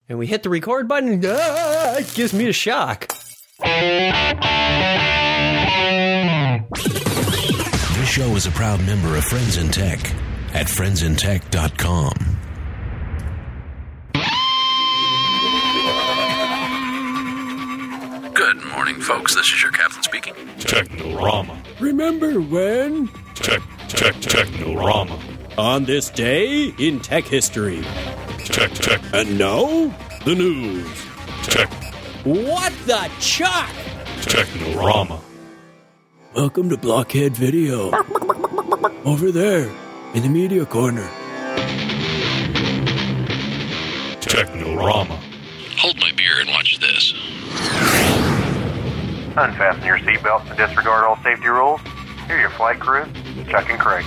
And we hit the record button. It gives me a shock. This show is a proud member of Friends in Tech at friendsintech.com. Good morning, folks. This is your captain speaking. Technorama. Remember when? Technorama. On this day in tech history. Tech. And now, the news. Tech. What the chuck? Technorama. Welcome to Blockhead Video. Over there, in the media corner. Technorama. Hold my beer and watch this. Unfasten your seatbelts and disregard all safety rules. Here are your flight crew, Chuck and Craig.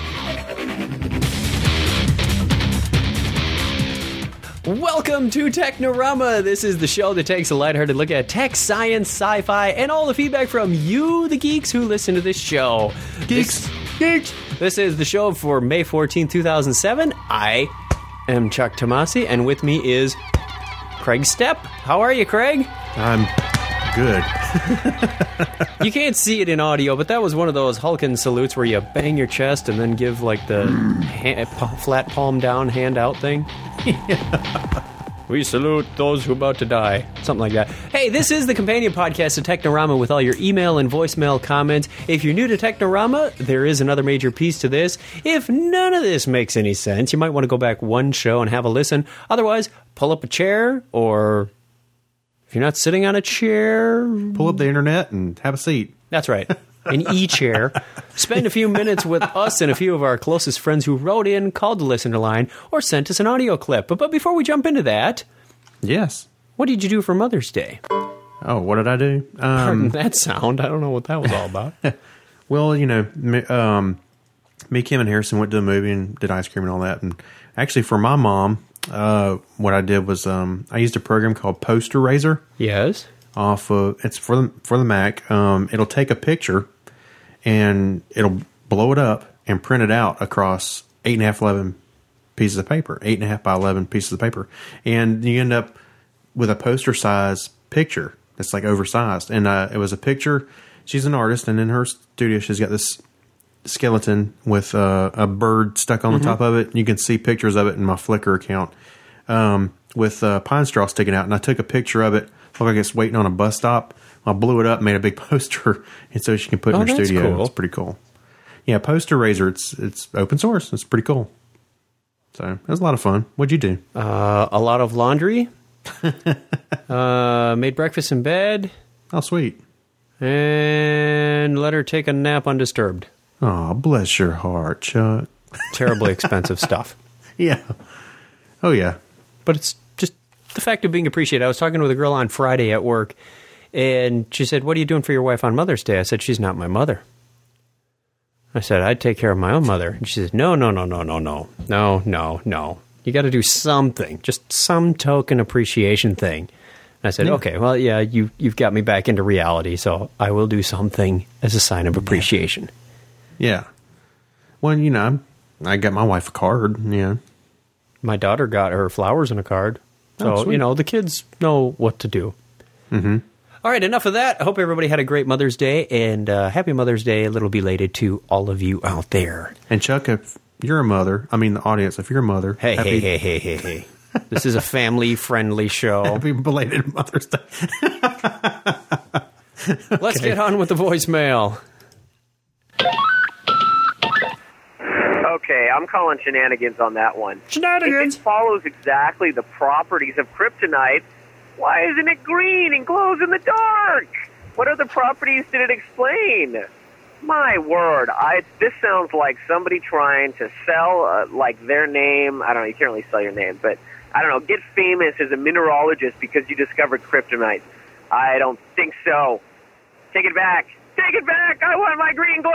Welcome to Technorama. This is the show that takes a lighthearted look at tech, science, sci-fi, and all the feedback from you, the geeks who listen to this show. Geeks. This is the show for May 14, 2007. I am Chuck Tomasi, and with me is Craig Stepp. How are you, Craig? I'm good. You can't see it in audio, but that was one of those Hulkin salutes where you bang your chest and then give like the flat palm down, hand out thing. We salute those who are about to die. Something like that. Hey, this is the companion podcast to Technorama with all your email and voicemail comments. If you're new to Technorama, there is another major piece to this. If none of this makes any sense, you might want to go back one show and have a listen. Otherwise, pull up a chair, or if you're not sitting on a chair, Pull up the internet and have a seat. that's right. An e-chair. Spend a few minutes with us and a few of our closest friends who wrote in, called the listener line, or sent us an audio clip. But before we jump into that, Yes. what did you do for Mother's Day? Oh, what did I do? Pardon that sound. I don't know what that was all about. Well, you know, me, Kim, and Harrison went to the movie and did ice cream and all that. And actually, for my mom, what I did was I used a program called Poster Raiser. Yes. It's for the Mac. It'll take a picture and it'll blow it up and print it out across 8.5 by 11 pieces of paper. 8.5 by 11 pieces of paper, and you end up with a poster size picture that's like oversized. And it was a picture. She's an artist, and in her studio, she's got this skeleton with a bird stuck on the top of it. You can see pictures of it in my Flickr account with pine straw sticking out. And I took a picture of it. Looked like it's waiting on a bus stop. I blew it up, made a big poster, and so she can put it in her studio. Cool. It's pretty cool. Yeah, Poster Raiser. It's open source. It's pretty cool. So it was a lot of fun. What'd you do? A lot of laundry. Made breakfast in bed. Oh, sweet. And let her take a nap undisturbed. Oh, bless your heart, Chuck. Terribly expensive stuff. Yeah. Oh, yeah. But it's just the fact of being appreciated. I was talking with a girl on Friday at work, and she said, "What are you doing for your wife on Mother's Day?" I said, "She's not my mother." I said, "I'd take care of my own mother." And she said, No. You got to do something, just some token appreciation thing. And I said, "Okay, well, yeah, you've got me back into reality, so I will do something as a sign of appreciation." Yeah. Well, you know, I got my wife a card. Yeah. My daughter got her flowers and a card. So, sweet. you know, the kids know what to do. Mm-hmm. All right, enough of that. I hope everybody had a great Mother's Day, and happy Mother's Day, a little belated to all of you out there. And Chuck, if you're a mother, I mean the audience, if you're a mother. Hey. This is a family-friendly show. Happy belated Mother's Day. Let's get on with the voicemail. Okay, I'm calling shenanigans on that one. Shenanigans? If it follows exactly the properties of kryptonite, why isn't it green and glows in the dark? What other properties did it explain? My word, this sounds like somebody trying to sell, like, their name. I don't know, you can't really sell your name, but, I don't know, get famous as a mineralogist because you discovered kryptonite. I don't think so. Take it back. Take it back! I want my green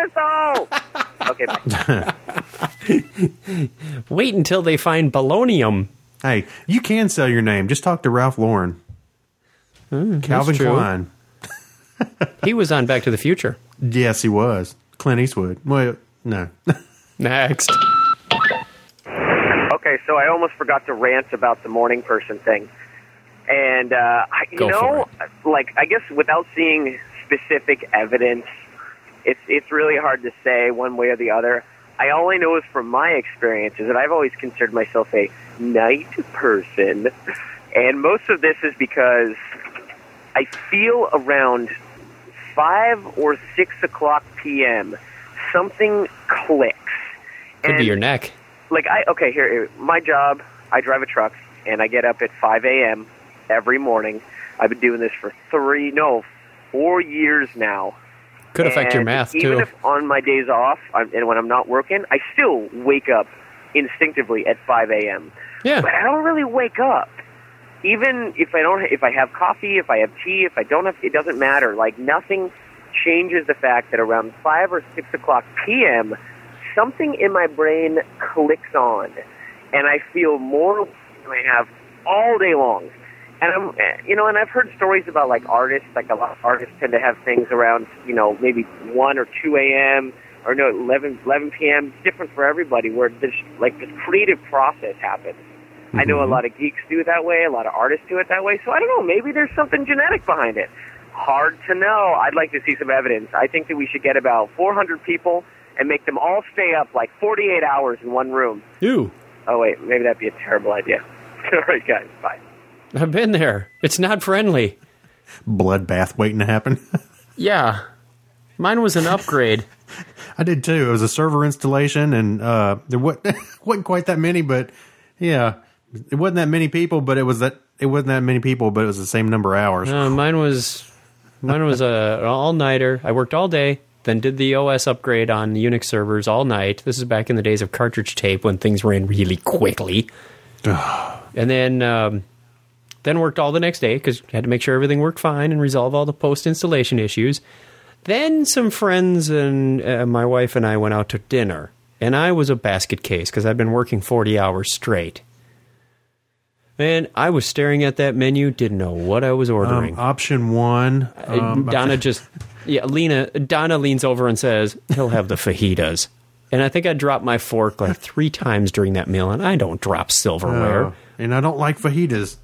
glowing crystal! Okay, bye. Wait until they find polonium. Hey, you can sell your name. Just talk to Ralph Lauren. Calvin true. Klein. He was on Back to the Future. Yes, he was. Clint Eastwood. Well, no. Next. Okay, so I almost forgot to rant about the morning person thing. And Go for I guess without seeing specific evidence, it's really hard to say one way or the other. All I know is from my experience is that I've always considered myself a night person, and most of this is because I feel around 5 or 6 o'clock p.m. something clicks. Could be your neck. Here, my job, I drive a truck, and I get up at 5 a.m. every morning. I've been doing this for 4 years now. Could affect your math, too. Even if on my days off and when I'm not working, I still wake up instinctively at 5 a.m. Yeah. But I don't really wake up. Even if I have coffee, if I have tea, if I don't have, it doesn't matter. Like, nothing changes the fact that around 5 or 6 o'clock p.m., something in my brain clicks on, and I feel more than I have all day long. And and I've heard stories about like artists, like a lot of artists tend to have things around, maybe 1 or 2 a.m. or 11 p.m. It's different for everybody, where this creative process happens. Mm-hmm. I know a lot of geeks do it that way, a lot of artists do it that way. So I don't know, maybe there's something genetic behind it. Hard to know. I'd like to see some evidence. I think that we should get about 400 people and make them all stay up like 48 hours in one room. Ew. Oh wait, maybe that'd be a terrible idea. All right, guys, bye. I've been there. It's not friendly. Bloodbath waiting to happen. Yeah. Mine was an upgrade. I did too. It was a server installation, and there wasn't quite that many, but yeah, it wasn't that many people. But it wasn't that many people, but it was the same number of hours. Mine was an all-nighter. I worked all day, then did the OS upgrade on Unix servers all night. This is back in the days of cartridge tape when things ran really quickly. And then worked all the next day because had to make sure everything worked fine and resolve all the post-installation issues. Then some friends and my wife and I went out to dinner. And I was a basket case because I'd been working 40 hours straight. Man, I was staring at that menu, didn't know what I was ordering. Option 1. Donna leans over and says, he'll have the fajitas. And I think I dropped my fork like 3 times during that meal, and I don't drop silverware. And I don't like fajitas.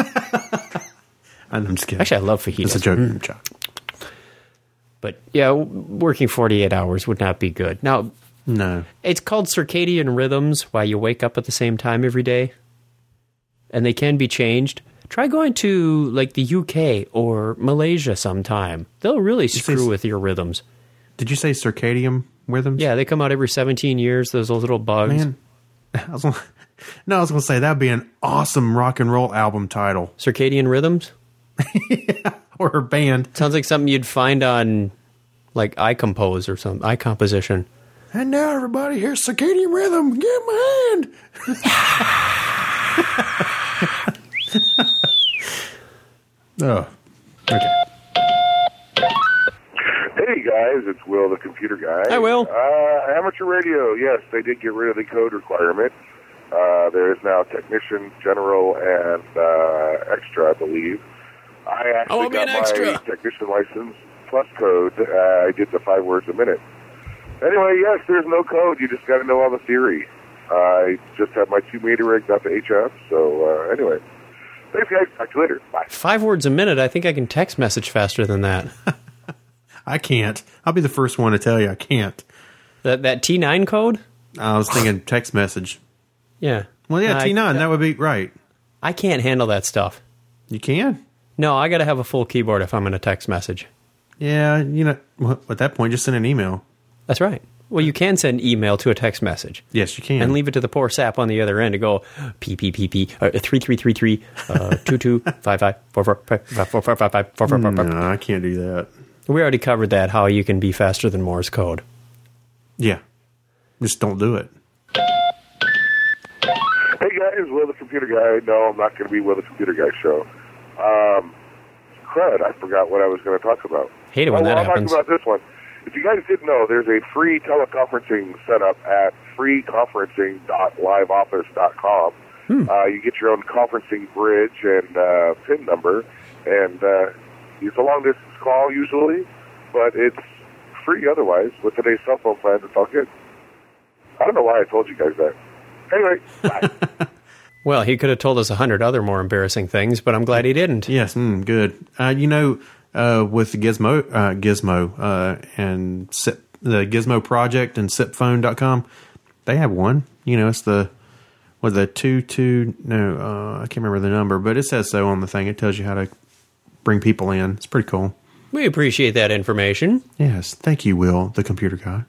I'm just kidding. Actually, I love fajitas. It's a joke. But yeah, working 48 hours would not be good. Now, no. It's called circadian rhythms, why you wake up at the same time every day. And they can be changed. Try going to like the UK or Malaysia sometime. They'll really screw with your rhythms. Did you say circadian rhythms? Yeah, they come out every 17 years, those little bugs. Man, I was going to say that would be an awesome rock and roll album title. Circadian Rhythms? Yeah, or a band. Sounds like something you'd find on like iCompose or some iComposition. And now everybody, here's Circadian Rhythm. Give my hand. Oh, okay. Hey guys, it's Will, the computer guy. Hi, Will. Amateur radio, yes, they did get rid of the code requirement. There is now technician, general, and extra, I believe. I actually got my technician license plus code. I did the 5 words a minute. Anyway, yes, there's no code. You just got to know all the theory. I just have my 2-meter rig, not the HF. So anyway, thanks guys. Talk to you later. Bye. 5 words a minute. I think I can text message faster than that. I can't. I'll be the first one to tell you I can't. That T9 code? I was thinking text message. Yeah. Well, yeah, T9. That would be right. I can't handle that stuff. You can? No, I got to have a full keyboard if I'm going to text message. Yeah, at that point, just send an email. That's right. Well, you can send email to a text message. Yes, you can. And leave it to the poor sap on the other end to go, PPPP, 3333, 2255, 4455. No, I can't do that. We already covered that, how you can be faster than Morse code. Yeah. Just don't do it. Hey guys, Will the Computer Guy. No, I'm not going to be Will the Computer Guy show. Crud, I forgot what I was going to talk about. Hate it when that happens. I'll talk about this one. If you guys didn't know, there's a free teleconferencing setup at freeconferencing.liveoffice.com. You get your own conferencing bridge and PIN number, and it's a long-distance call usually, but it's free otherwise. With today's cell phone plans, it's all good. I don't know why I told you guys that. Anyway, bye. Well, he could have told us 100 other more embarrassing things, but I'm glad he didn't. Yes, good. With the Gizmo and the Gizmo Project and SipPhone.com, they have one. It's the I can't remember the number, but it says so on the thing. It tells you how to bring people in. It's pretty cool. We appreciate that information. Yes, thank you, Will, the computer guy.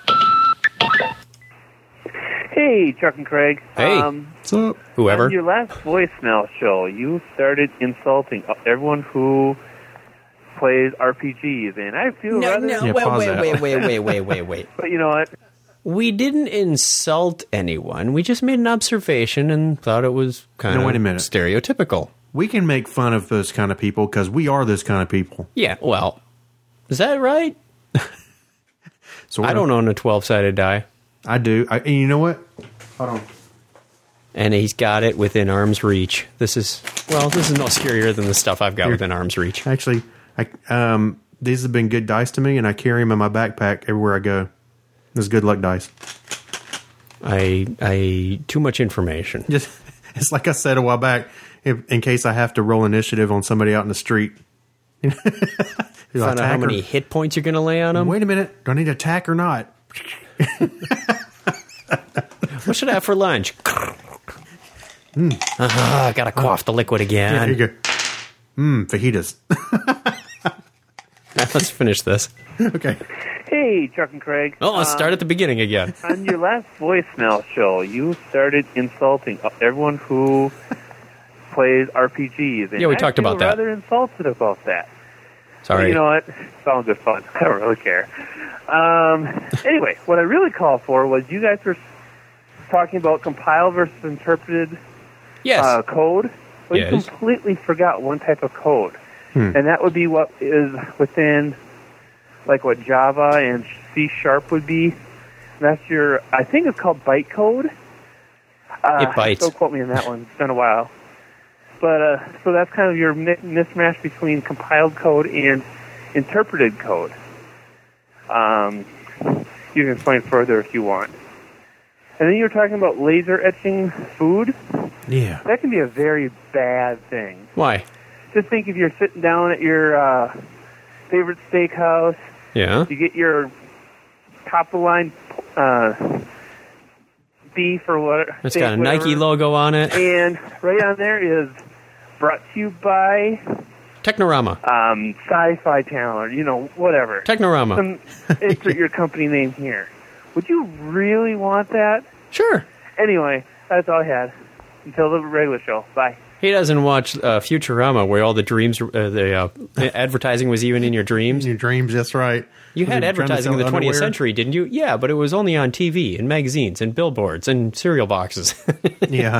Hey, Chuck and Craig. Hey, what's up? Whoever. On your last voicemail show, you started insulting everyone who plays RPGs, and I feel rather... No, wait. But you know what? We didn't insult anyone. We just made an observation and thought it was kind of stereotypical. We can make fun of those kind of people because we are those kind of people. Yeah, well, is that right? I don't own a 12-sided die. I do. And you know what? Hold on. And he's got it within arm's reach. This is no scarier than the stuff I've got within arm's reach. Actually, these have been good dice to me, and I carry them in my backpack everywhere I go. This is good luck dice. I too much information. It's like I said a while back, in case I have to roll initiative on somebody out in the street. Find out how many hit points you're going to lay on them? Wait a minute. Do I need to attack or not? What should I have for lunch? I got to quaff the liquid again. Yeah, here you go. Fajitas. Let's finish this. Okay. Hey, Chuck and Craig. Oh, let's start at the beginning again. On your last voicemail show, you started insulting everyone who plays RPGs. And yeah, we talked about that. I feel rather insulted about that. Sorry. But you know what? Sounds just fun. I don't really care. Anyway, what I really called for was you guys were talking about compiled versus interpreted code. Well, you completely forgot one type of code. And that would be what is within, like what Java and C# would be. That's I think it's called bytecode. It bites. Don't quote me on that one. It's been a while. But so that's kind of your mismatch between compiled code and interpreted code. You can explain further if you want. And then you were talking about laser etching food. Yeah. That can be a very bad thing. Why? Just think if you're sitting down at your favorite steakhouse. Yeah. You get your top-of-the-line beef or whatever. It's got a Nike logo on it. And right on there is brought to you by... Technorama. Sci-Fi Channel or, whatever. Technorama. Insert your company name here. Would you really want that? Sure. Anyway, that's all I had. Until the regular show. Bye. He doesn't watch Futurama, where all the dreams, the advertising was even in your dreams. In your dreams, that's right. You had advertising in the 20th century, didn't you? Yeah, but it was only on TV and magazines and billboards and cereal boxes. Yeah.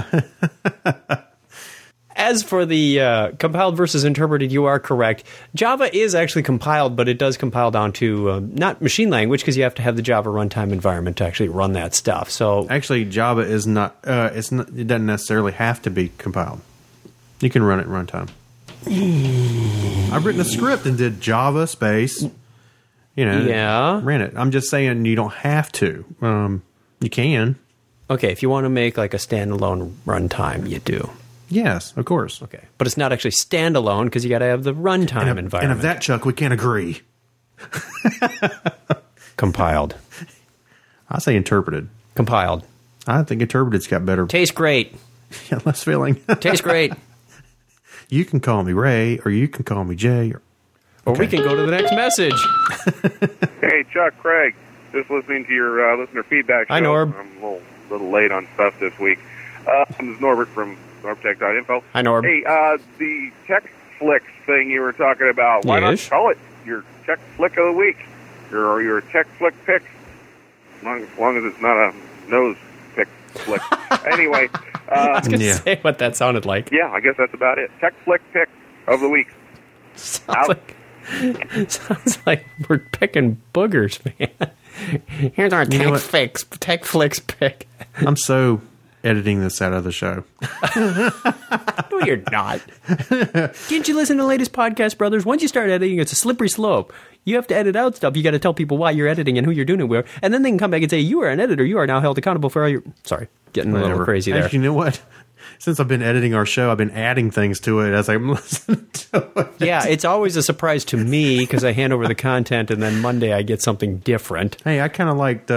As for the compiled versus interpreted, you are correct. Java is actually compiled, but it does compile down to not machine language because you have to have the Java runtime environment to actually run that stuff. So actually, Java is not. It doesn't necessarily have to be compiled. You can run it in runtime. I've written a script and did Java space. Ran it. I'm just saying you don't have to. You can. Okay, if you want to make like a standalone runtime, you do. Yes, of course. Okay, but it's not actually standalone because you got to have the runtime environment. And of that, Chuck, we can't agree. Compiled. I say interpreted. Compiled. I think interpreted's got better. Tastes great. Yeah, less filling. Tastes great. You can call me Ray, or you can call me Jay, or we can go to the next message. Hey, Chuck, Craig. Just listening to your listener feedback show. Hi, Norb. I'm a little late on stuff this week. This is Norbert from NorbTech.info. Hi, Norb. Hey, the Tech Flicks thing you were talking about, why not call it your Tech Flick of the Week? Or your Tech Flick pick? As long as it's not a nose pick flick. Anyway. I was going to say what that sounded like. Yeah, I guess that's about it. Tech Flick pick of the week. Sounds like we're picking boogers, man. Here's our Tech Flicks pick. I'm so editing this out of the show. No, you're not. Didn't you listen to the latest podcast, brothers? Once you start editing, it's a slippery slope. You have to edit out stuff. You got to tell people why you're editing and who you're doing it with. And then they can come back and say, you are an editor. You are now held accountable for all your... Sorry, getting a little crazy there. Actually, you know what? since I've been editing our show, I've been adding things to it as I'm listening to it. Yeah, it's always a surprise to me because I hand over the content and then Monday I get something different. Hey, I kind of liked,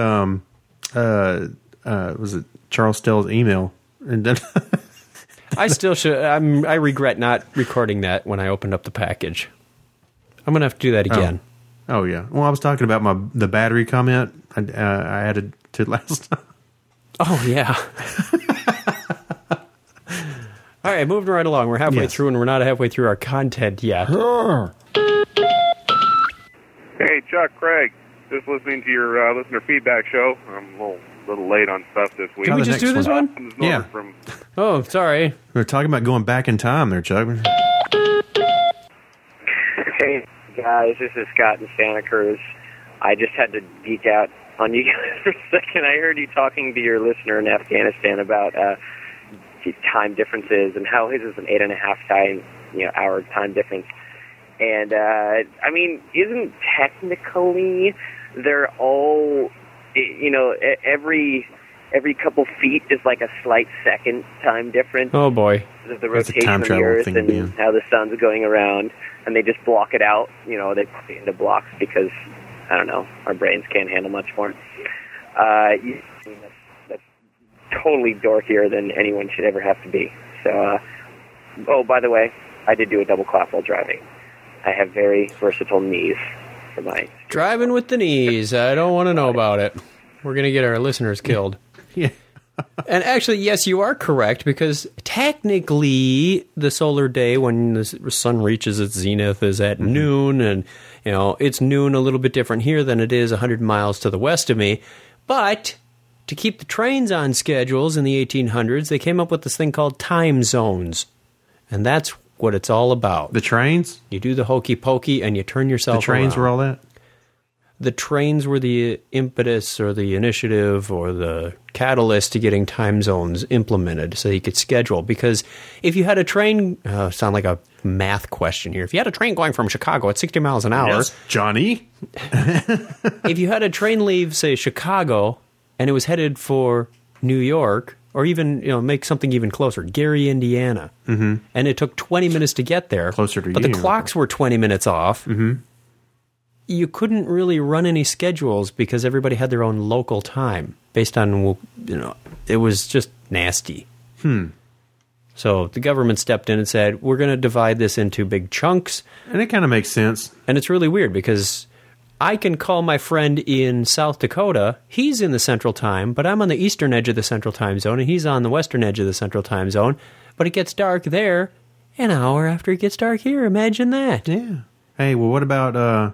was it Charles Stell's email? And then I still should. I regret not recording that when I opened up the package. I'm going to have to do that again. Oh yeah. Well, I was talking about the battery comment I added to last time. Oh, yeah. All right, moving right along. We're halfway through, and we're not halfway through our content yet. Hey, Chuck, Craig. Just listening to your listener feedback show. I'm a little late on stuff this week. Can we just do this one? Yeah. Oh, sorry. We were talking about going back in time there, Chuck. Hey, guys. This is Scott in Santa Cruz. I just had to geek out on you guys for a second. I heard you talking to your listener in Afghanistan about time differences and how his is an 8.5 hour time difference. And I mean, isn't technically they're all, every couple feet is like a slight second time difference. Oh boy! Because of the rotation of the Earth and how the sun's going around, and they just block it out. They put it into blocks because, I don't know, our brains can't handle much more. That's totally dorkier than anyone should ever have to be. So, by the way, I did do a double clap while driving. I have very versatile knees for my... Driving with the knees. I don't want to know about it. We're going to get our listeners killed. Yeah. And actually, yes, you are correct, because technically the solar day when the sun reaches its zenith is at noon, and it's noon a little bit different here than it is 100 miles to the west of me. But to keep the trains on schedules in the 1800s, they came up with this thing called time zones. And that's what it's all about. The trains? You do the hokey pokey and you turn yourself around. The trains were all that? The trains were the impetus or the initiative or the catalyst to getting time zones implemented so you could schedule. Because if you had a train, sound like a math question here. If you had a train going from Chicago at 60 miles an hour. Yes, Johnny. If you had a train leave, say, Chicago, and it was headed for New York, or even, make something even closer, Gary, Indiana, and it took 20 minutes to get there. Closer to but the clocks were 20 minutes off. Mm-hmm. You couldn't really run any schedules because everybody had their own local time based on, it was just nasty. So the government stepped in and said, we're going to divide this into big chunks. And it kind of makes sense. And it's really weird because I can call my friend in South Dakota. He's in the Central Time, but I'm on the eastern edge of the Central Time Zone, and he's on the western edge of the Central Time Zone. But it gets dark there an hour after it gets dark here. Imagine that. Yeah. Hey, well, what about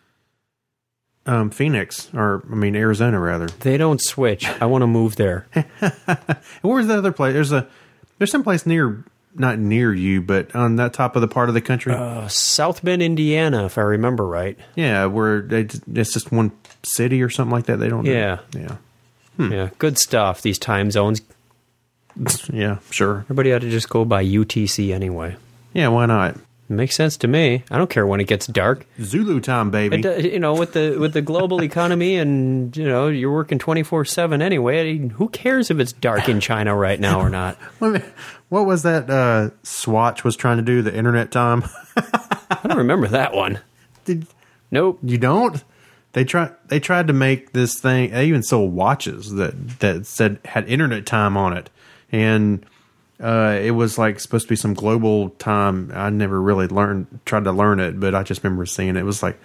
Phoenix, Arizona, rather? They don't switch. I want to move there. Where's the other place? There's some place not near you, but on that top of the part of the country. South Bend, Indiana, if I remember right. Yeah, where it's just one city or something like that. They don't. Yeah. Yeah. Yeah. Good stuff. These time zones. Yeah, sure. Everybody ought to just go by UTC anyway. Yeah, why not? It makes sense to me. I don't care when it gets dark. Zulu time, baby. With the global economy and, you're working 24/7 anyway. Who cares if it's dark in China right now or not? What was that Swatch was trying to do, the internet time? I don't remember that one. Nope. You don't? They tried to make this thing. They even sold watches that had internet time on it. And it was like supposed to be some global time. I never really tried to learn it, but I just remember seeing it. It was like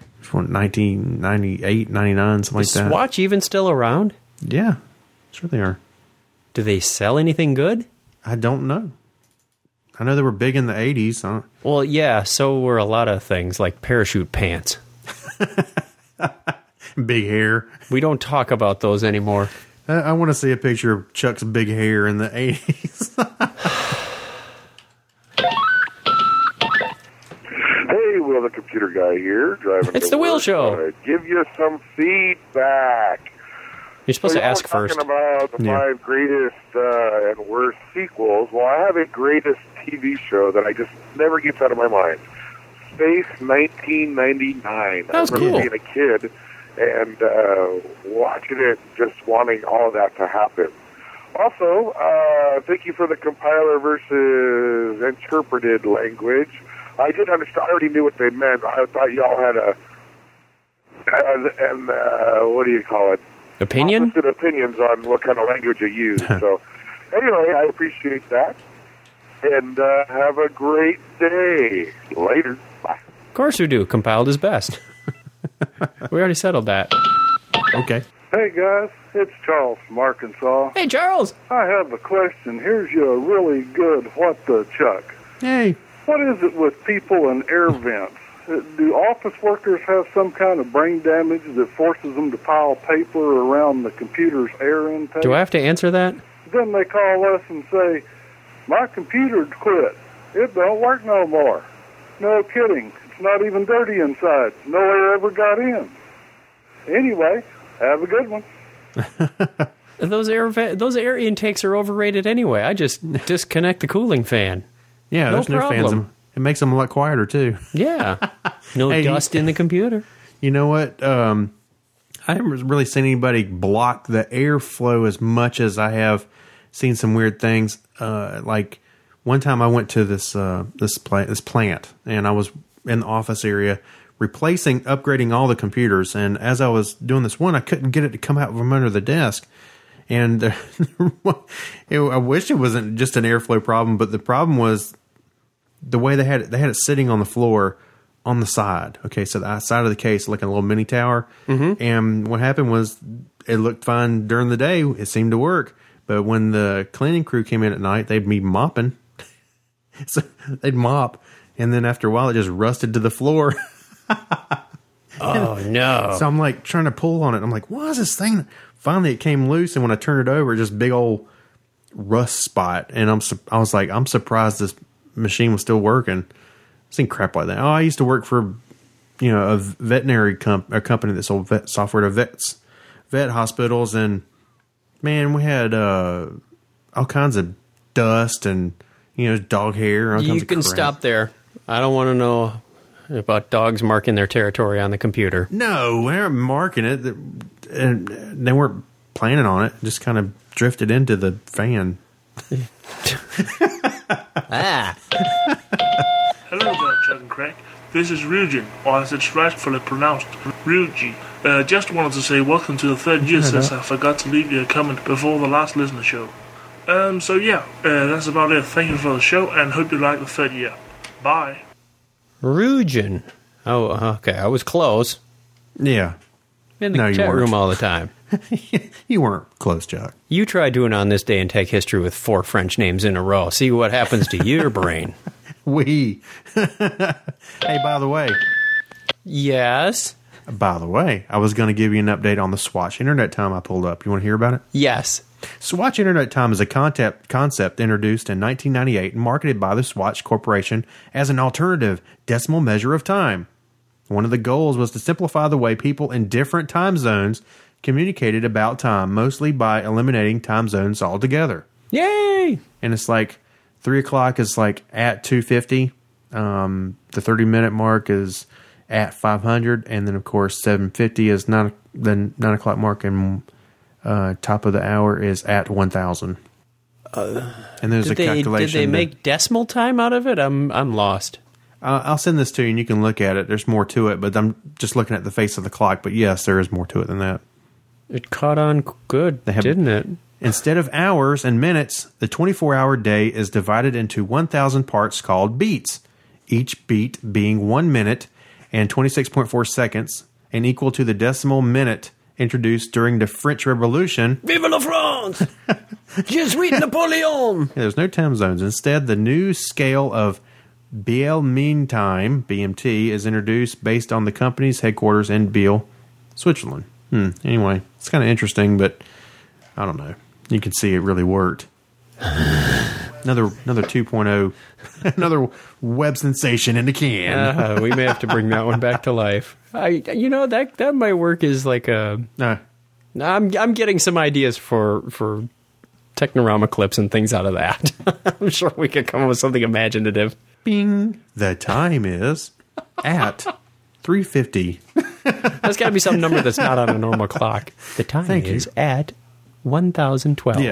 1998, 99, something like that. Is Swatch even still around? Yeah, sure they are. Do they sell anything good? I don't know. I know they were big in the 80s. Well, yeah, so were a lot of things like parachute pants. Big hair. We don't talk about those anymore. I want to see a picture of Chuck's big hair in the 80s. Hey, Will, the computer guy here, driving. It's the Will Show. Give you some feedback. You're supposed to ask first. Talking about the 5 greatest and worst sequels. Well, I have a greatest TV show that I just never gets out of my mind. Space 1999. That was cool. I remember being a kid and watching it, just wanting all of that to happen. Also, thank you for the compiler versus interpreted language. I did understand. I already knew what they meant. I thought y'all had what do you call it? Opinion? Opposite opinions on what kind of language you use. So, anyway, I appreciate that. And have a great day. Later. Bye. Of course we do. Compiled is best. We already settled that. Okay. Hey, guys. It's Charles from Arkansas. Hey, Charles. I have a question. Here's your really good what the Chuck. Hey. What is it with people and air vents? Do office workers have some kind of brain damage that forces them to pile paper around the computer's air intake? Do I have to answer that? Then they call us and say, my computer quit. It don't work no more. No kidding. It's not even dirty inside. No air ever got in. Anyway, have a good one. Those air intakes are overrated anyway. I just disconnect the cooling fan. Yeah, no there's no fans. It makes them a lot quieter too. Yeah, no dust in the computer. You know what? I haven't really seen anybody block the airflow as much as I have seen some weird things. Like one time I went to this plant, and I was in the office area upgrading all the computers. And as I was doing this one, I couldn't get it to come out from under the desk. And I wish it wasn't just an airflow problem, but the problem was the way they had it sitting on the floor on the side. Okay, so the side of the case, like a little mini tower. Mm-hmm. And what happened was it looked fine during the day. It seemed to work. But when the cleaning crew came in at night, they'd be mopping. So they'd mop. And then after a while, it just rusted to the floor. Oh, no. So I'm like trying to pull on it. I'm like, what is this thing? Finally, it came loose. And when I turned it over, just big old rust spot. And I was like, I'm surprised this machine was still working. I've seen crap like that. Oh, I used to work for, a veterinary company that sold software to vet hospitals. And man, we had all kinds of dust and, dog hair. You can stop there. I don't want to know about dogs marking their territory on the computer. No, they weren't marking it. And they weren't planning on it. Just kind of drifted into the fan. Hello there, Chuck and Craig. This is Ryujin, or as it's rightfully pronounced, Ryuji. Just wanted to say welcome to the third year since I forgot to leave you a comment before the last listener show. That's about it. Thank you for the show, and hope you like the third year. Bye. Ryujin. Oh, okay. I was close. Yeah. In the chat room all the time. You weren't close, Chuck. You try doing On This Day in Tech History with 4 French names in a row. See what happens to your brain. Hey, by the way. Yes? By the way, I was going to give you an update on the Swatch Internet Time I pulled up. You want to hear about it? Yes. Swatch Internet Time is a concept introduced in 1998 and marketed by the Swatch Corporation as an alternative decimal measure of time. One of the goals was to simplify the way people in different time zones communicated about time, mostly by eliminating time zones altogether. Yay! And it's like 3 o'clock is like at 2:50. The 30-minute mark is at 500, and then of course 7:50 is the 9 o'clock mark, and top of the hour is at 1,000. And there's a calculation. Did they make decimal time out of it? I'm lost. I'll send this to you, and you can look at it. There's more to it, but I'm just looking at the face of the clock. But yes, there is more to it than that. It caught on good, didn't it? Instead of hours and minutes, the 24-hour day is divided into 1,000 parts called beats, each beat being 1 minute and 26.4 seconds, and equal to the decimal minute introduced during the French Revolution. Vive la France! Je suis Napoleon! There's no time zones. Instead, the new scale of Biel Mean Time, BMT, is introduced based on the company's headquarters in Biel, Switzerland. Anyway, it's kind of interesting, but I don't know. You can see it really worked. Another 2.0, another web sensation in the can. We may have to bring that one back to life. That might work as like a. I'm getting some ideas for Technorama clips and things out of that. I'm sure we could come up with something imaginative. Bing. The time is at 3:50. That's got to be some number that's not on a normal clock. The time is at 1012. Yeah.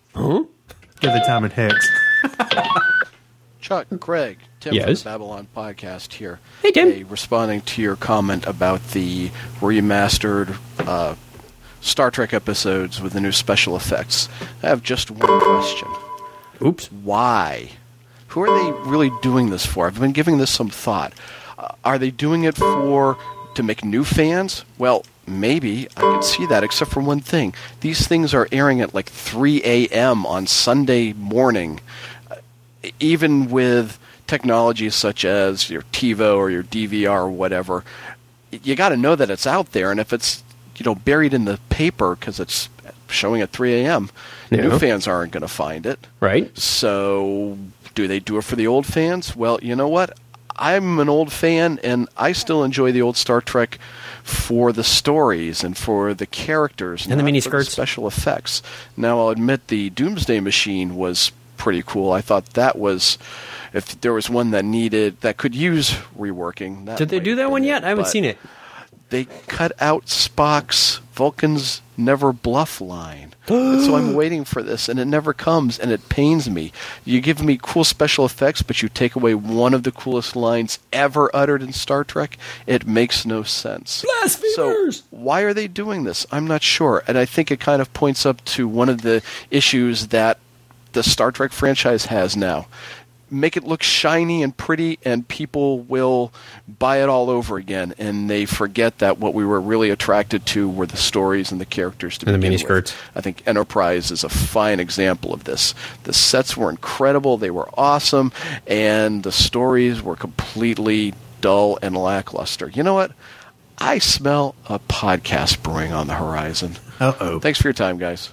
Huh? Give the time and Hex. Chuck, Craig, Tim from the Babylon Podcast here. Hey, Tim. Hey, responding to your comment about the remastered Star Trek episodes with the new special effects, I have just one question. Oops. Why? Who are they really doing this for? I've been giving this some thought. Are they doing it to make new fans? Well, maybe. I can see that, except for one thing. These things are airing at like 3 a.m. on Sunday morning. Even with technologies such as your TiVo or your DVR or whatever, you got to know that it's out there. And if it's buried in the paper because it's showing at 3 a.m., new fans aren't going to find it. Right. So do they do it for the old fans? Well, you know what? I'm an old fan, and I still enjoy the old Star Trek for the stories and for the characters and the miniskirts, special effects. Now, I'll admit the Doomsday Machine was pretty cool. I thought that was, if there was one that could use reworking. Did they do that one yet? I haven't seen it. They cut out Spock's Vulcans Never Bluff line. And so I'm waiting for this, and it never comes, and it pains me. You give me cool special effects, but you take away one of the coolest lines ever uttered in Star Trek. It makes no sense. Blasphemers! So why are they doing this? I'm not sure. And I think it kind of points up to one of the issues that the Star Trek franchise has now. Make it look shiny and pretty, and people will buy it all over again. And they forget that what we were really attracted to were the stories and the characters to begin with. And the miniskirts. I think Enterprise is a fine example of this. The sets were incredible, they were awesome, and the stories were completely dull and lackluster. You know what? I smell a podcast brewing on the horizon. Uh-oh. Thanks for your time, guys.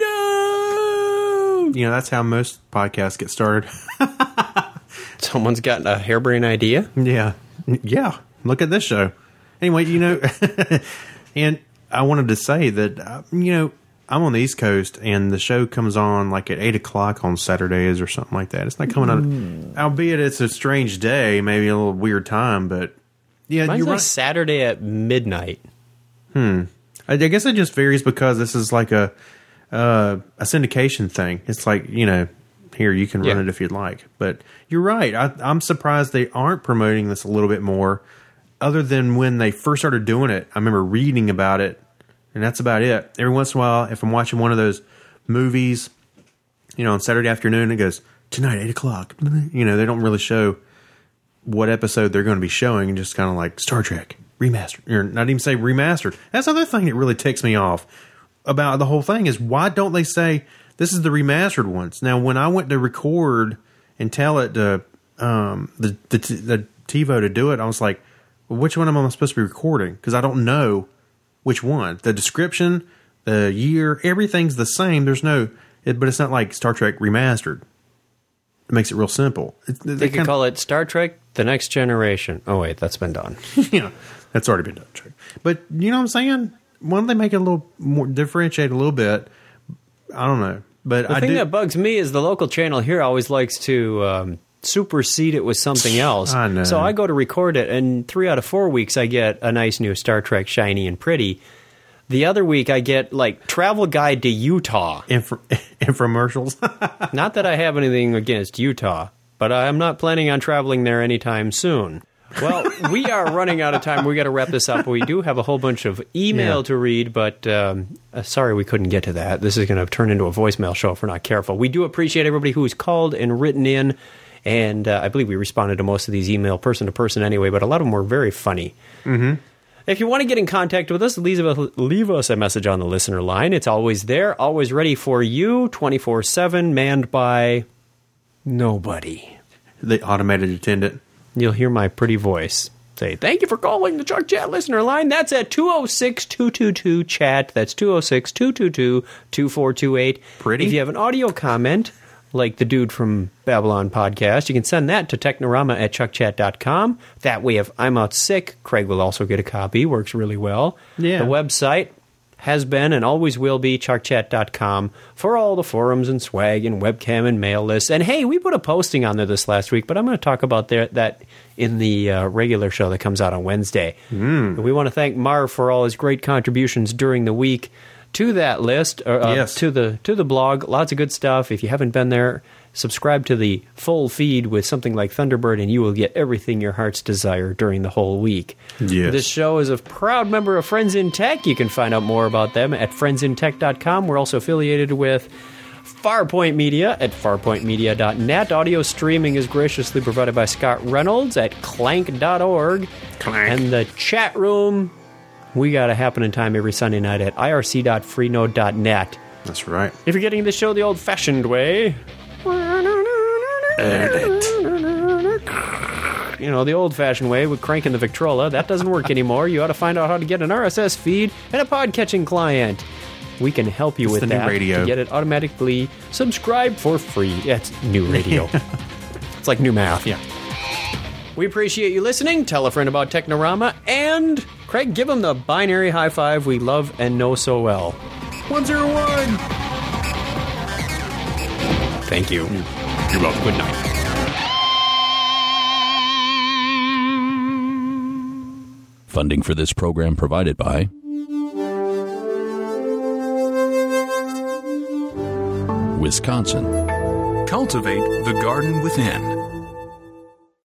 That's how most podcasts get started. Someone's got a harebrained idea? Yeah. Look at this show. Anyway, and I wanted to say that, I'm on the East Coast, and the show comes on like at 8 o'clock on Saturdays or something like that. It's not coming on, albeit it's a strange day, maybe a little weird time, but yeah. Mine's like Saturday at midnight. I guess it just varies because this is like a syndication thing. It's like, here, you can run it if you'd like. But you're right. I'm surprised they aren't promoting this a little bit more, other than when they first started doing it. I remember reading about it, and that's about it. Every once in a while, if I'm watching one of those movies, on Saturday afternoon, it goes, tonight, 8 o'clock. They don't really show what episode they're going to be showing, and just kind of like Star Trek remastered. Or not even say remastered. That's the other thing that really ticks me off about the whole thing is, why don't they say this is the remastered ones? Now, when I went to record and tell it to the TiVo to do it, I was like, well, which one am I supposed to be recording? Because I don't know which one. The description, the year, everything's the same. There's but it's not like Star Trek Remastered. It makes it real simple. They could call it Star Trek The Next Generation. Oh, wait, that's been done. Yeah, that's already been done. But you know what I'm saying? Why don't they make it a little more, differentiate a little bit? I don't know. But the thing that bugs me is the local channel here always likes to supersede it with something else. I know. So I go to record it, and 3 out of 4 weeks I get a nice new Star Trek shiny and pretty. The other week I get like Travel Guide to Utah. Infomercials. Not that I have anything against Utah, but I'm not planning on traveling there anytime soon. Well, we are running out of time. We got to wrap this up. We do have a whole bunch of email to read, but sorry we couldn't get to that. This is going to turn into a voicemail show if we're not careful. We do appreciate everybody who's called and written in, and I believe we responded to most of these email person to person anyway, but a lot of them were very funny. Mm-hmm. If you want to get in contact with us, leave us a message on the listener line. It's always there, always ready for you, 24/7, manned by nobody. The automated attendant. You'll hear my pretty voice say, thank you for calling the Chuck Chat listener line. That's at 206-222-CHAT. That's 206-222-2428. Pretty. If you have an audio comment, like the dude from Babylon Podcast, you can send that to technorama@chuckchat.com. That way, if I'm out sick, Craig will also get a copy. Works really well. Yeah. The website has been and always will be chuckchat.com for all the forums and swag and webcam and mail lists. And hey, we put a posting on there this last week, but I'm going to talk about that in the regular show that comes out on Wednesday. We want to thank Marv for all his great contributions during the week to that list, yes. to the blog. Lots of good stuff. If you haven't been there, subscribe to the full feed with something like Thunderbird, and you will get everything your heart's desire during the whole week. Yes. This show is a proud member of Friends in Tech. You can find out more about them at friendsintech.com. We're also affiliated with Farpoint Media at farpointmedia.net. Audio streaming is graciously provided by Scott Reynolds at clank.org. Clank. And the chat room, we got a happening time every Sunday night at irc.freenode.net. That's right. If you're getting the show the old-fashioned way, you know, the old-fashioned way with cranking the Victrola, that doesn't work anymore. You ought to find out how to get an RSS feed and a pod-catching client. We can help you with the that. new radio. To get it automatically subscribed for free. That's new radio. It's like new math. Yeah. We appreciate you listening. Tell a friend about Technorama. And, Craig, give them the binary high five we love and know so well. 101! Thank you. You're welcome. Good night. Funding for this program provided by Wisconsin. Cultivate the garden within.